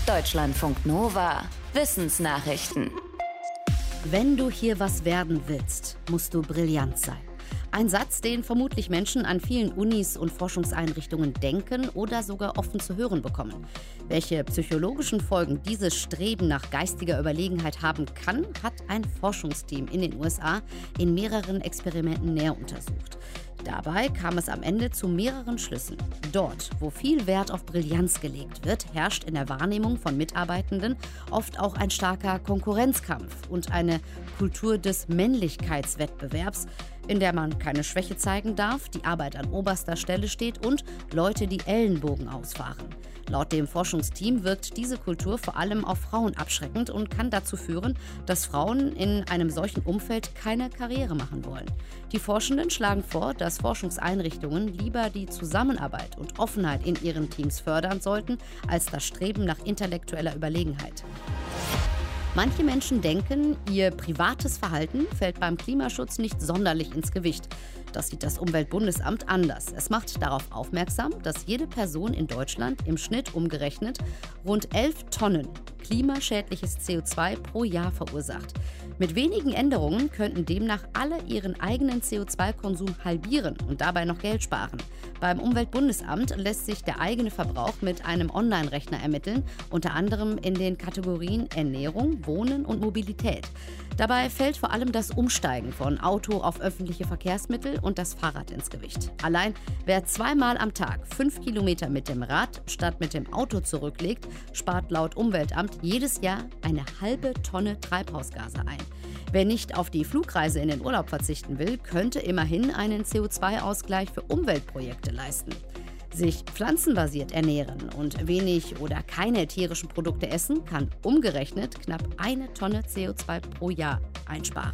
Deutschlandfunk Nova. Wissensnachrichten. Wenn du hier was werden willst, musst du brillant sein. Ein Satz, den vermutlich Menschen an vielen Unis und Forschungseinrichtungen denken oder sogar offen zu hören bekommen. Welche psychologischen Folgen dieses Streben nach geistiger Überlegenheit haben kann, hat ein Forschungsteam in den USA in mehreren Experimenten näher untersucht. Dabei kam es am Ende zu mehreren Schlüssen. Dort, wo viel Wert auf Brillanz gelegt wird, herrscht in der Wahrnehmung von Mitarbeitenden oft auch ein starker Konkurrenzkampf und eine Kultur des Männlichkeitswettbewerbs, in der man keine Schwäche zeigen darf, die Arbeit an oberster Stelle steht und Leute die Ellenbogen ausfahren. Laut dem Forschungsteam wirkt diese Kultur vor allem auf Frauen abschreckend und kann dazu führen, dass Frauen in einem solchen Umfeld keine Karriere machen wollen. Die Forschenden schlagen vor, dass Forschungseinrichtungen lieber die Zusammenarbeit und Offenheit in ihren Teams fördern sollten, als das Streben nach intellektueller Überlegenheit. Manche Menschen denken, ihr privates Verhalten fällt beim Klimaschutz nicht sonderlich ins Gewicht. Das sieht das Umweltbundesamt anders. Es macht darauf aufmerksam, dass jede Person in Deutschland im Schnitt umgerechnet rund 11 Tonnen klimaschädliches CO2 pro Jahr verursacht. Mit wenigen Änderungen könnten demnach alle ihren eigenen CO2-Konsum halbieren und dabei noch Geld sparen. Beim Umweltbundesamt lässt sich der eigene Verbrauch mit einem Online-Rechner ermitteln, unter anderem in den Kategorien Ernährung, Wohnen und Mobilität. Dabei fällt vor allem das Umsteigen von Auto auf öffentliche Verkehrsmittel und das Fahrrad ins Gewicht. Allein wer 2-mal am Tag 5 Kilometer mit dem Rad statt mit dem Auto zurücklegt, spart laut Umweltamt jedes Jahr eine halbe Tonne Treibhausgase ein. Wer nicht auf die Flugreise in den Urlaub verzichten will, könnte immerhin einen CO2-Ausgleich für Umweltprojekte leisten. Sich pflanzenbasiert ernähren und wenig oder keine tierischen Produkte essen, kann umgerechnet knapp 1 Tonne CO2 pro Jahr einsparen.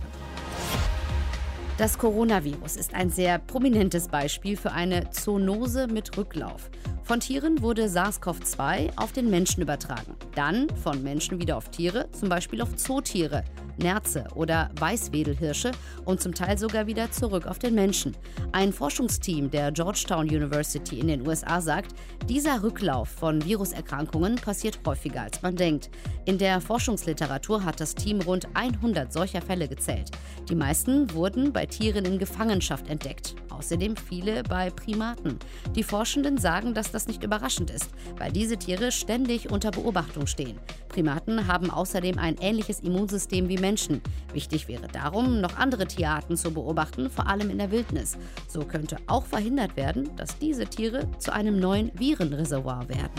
Das Coronavirus ist ein sehr prominentes Beispiel für eine Zoonose mit Rücklauf. Von Tieren wurde SARS-CoV-2 auf den Menschen übertragen. Dann von Menschen wieder auf Tiere, zum Beispiel auf Zootiere, Nerze oder Weißwedelhirsche und zum Teil sogar wieder zurück auf den Menschen. Ein Forschungsteam der Georgetown University in den USA sagt, dieser Rücklauf von Viruserkrankungen passiert häufiger als man denkt. In der Forschungsliteratur hat das Team rund 100 solcher Fälle gezählt. Die meisten wurden bei Tieren in Gefangenschaft entdeckt. Außerdem viele bei Primaten. Die Forschenden sagen, dass das nicht überraschend ist, weil diese Tiere ständig unter Beobachtung stehen. Primaten haben außerdem ein ähnliches Immunsystem wie Menschen. Wichtig wäre darum, noch andere Tierarten zu beobachten, vor allem in der Wildnis. So könnte auch verhindert werden, dass diese Tiere zu einem neuen Virenreservoir werden.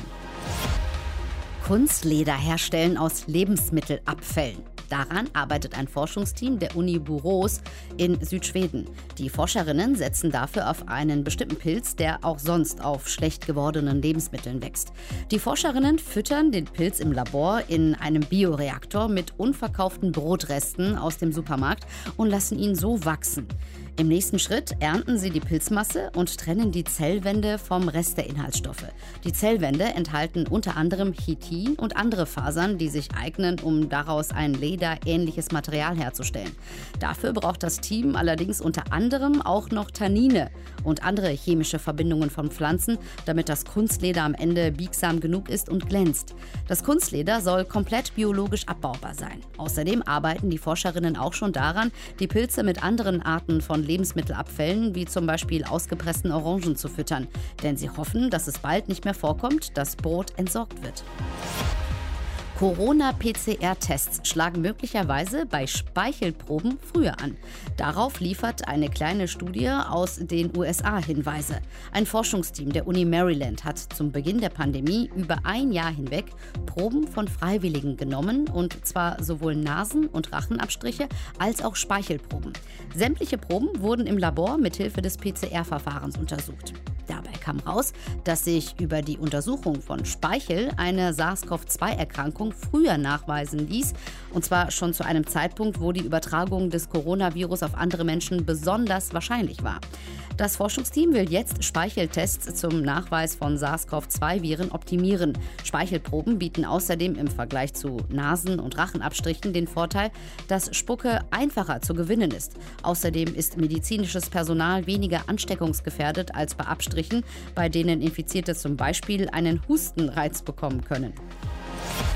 Kunstleder herstellen aus Lebensmittelabfällen. Daran arbeitet ein Forschungsteam der Uni Borås in Südschweden. Die Forscherinnen setzen dafür auf einen bestimmten Pilz, der auch sonst auf schlecht gewordenen Lebensmitteln wächst. Die Forscherinnen füttern den Pilz im Labor in einem Bioreaktor mit unverkauften Brotresten aus dem Supermarkt und lassen ihn so wachsen. Im nächsten Schritt ernten sie die Pilzmasse und trennen die Zellwände vom Rest der Inhaltsstoffe. Die Zellwände enthalten unter anderem Chitin und andere Fasern, die sich eignen, um daraus ein lederähnliches Material herzustellen. Dafür braucht das Team allerdings unter anderem auch noch Tannine und andere chemische Verbindungen von Pflanzen, damit das Kunstleder am Ende biegsam genug ist und glänzt. Das Kunstleder soll komplett biologisch abbaubar sein. Außerdem arbeiten die Forscherinnen auch schon daran, die Pilze mit anderen Arten von Lebensmittelabfällen, wie zum Beispiel ausgepressten Orangen, zu füttern. Denn sie hoffen, dass es bald nicht mehr vorkommt, dass Brot entsorgt wird. Corona-PCR-Tests schlagen möglicherweise bei Speichelproben früher an. Darauf liefert eine kleine Studie aus den USA Hinweise. Ein Forschungsteam der Uni Maryland hat zum Beginn der Pandemie über ein Jahr hinweg Proben von Freiwilligen genommen, und zwar sowohl Nasen- und Rachenabstriche als auch Speichelproben. Sämtliche Proben wurden im Labor mithilfe des PCR-Verfahrens untersucht. Dabei kam raus, dass sich über die Untersuchung von Speichel eine SARS-CoV-2-Erkrankung früher nachweisen ließ, und zwar schon zu einem Zeitpunkt, wo die Übertragung des Coronavirus auf andere Menschen besonders wahrscheinlich war. Das Forschungsteam will jetzt Speicheltests zum Nachweis von SARS-CoV-2-Viren optimieren. Speichelproben bieten außerdem im Vergleich zu Nasen- und Rachenabstrichen den Vorteil, dass Spucke einfacher zu gewinnen ist. Außerdem ist medizinisches Personal weniger ansteckungsgefährdet als bei Abstrichen, bei denen Infizierte zum Beispiel einen Hustenreiz bekommen können.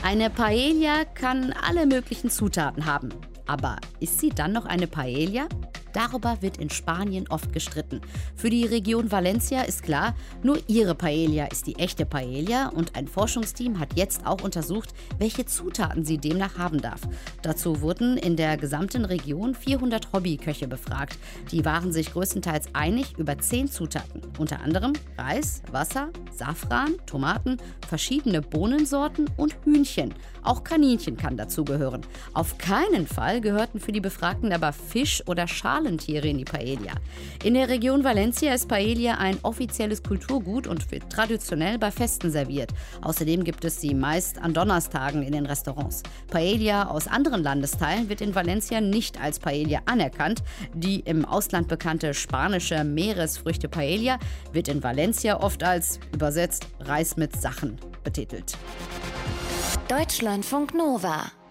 Eine Paella kann alle möglichen Zutaten haben. Aber ist sie dann noch eine Paella? Darüber wird in Spanien oft gestritten. Für die Region Valencia ist klar, nur ihre Paella ist die echte Paella und ein Forschungsteam hat jetzt auch untersucht, welche Zutaten sie demnach haben darf. Dazu wurden in der gesamten Region 400 Hobbyköche befragt. Die waren sich größtenteils einig über 10 Zutaten. Unter anderem Reis, Wasser, Safran, Tomaten, verschiedene Bohnensorten und Hühnchen. Auch Kaninchen kann dazugehören. Auf keinen Fall gehörten für die Befragten aber Fisch oder Schalentiere in die Paella. In der Region Valencia ist Paella ein offizielles Kulturgut und wird traditionell bei Festen serviert. Außerdem gibt es sie meist an Donnerstagen in den Restaurants. Paella aus anderen Landesteilen wird in Valencia nicht als Paella anerkannt. Die im Ausland bekannte spanische Meeresfrüchte Paella wird in Valencia oft als, übersetzt, Reis mit Sachen betitelt. Deutschlandfunk Nova